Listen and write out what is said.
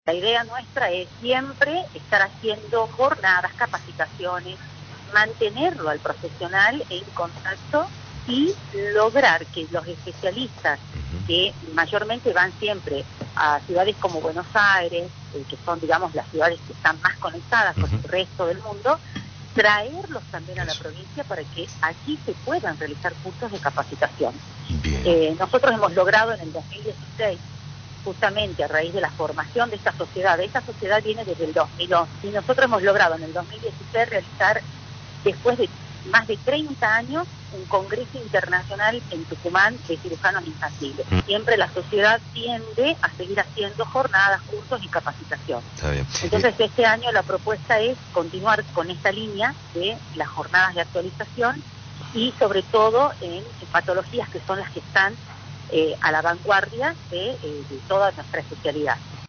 La idea nuestra es siempre estar haciendo jornadas, capacitaciones, mantenerlo al profesional en contacto y lograr que los especialistas, que mayormente van siempre a ciudades como Buenos Aires, que son, digamos, las ciudades que están más conectadas con el resto del mundo, traerlos también a la provincia para que aquí se puedan realizar cursos de capacitación. Nosotros hemos logrado en el 2016, justamente a raíz de la formación de esta sociedad viene desde el 2011, y nosotros hemos logrado en el 2016 realizar, después de más de 30 años, un congreso internacional en Tucumán de cirujanos infantiles. Siempre la sociedad tiende a seguir haciendo jornadas, cursos y capacitación. Está bien. Entonces este año la propuesta es continuar con esta línea de las jornadas de actualización y sobre todo en patologías que son las que están a la vanguardia de toda nuestra especialidad.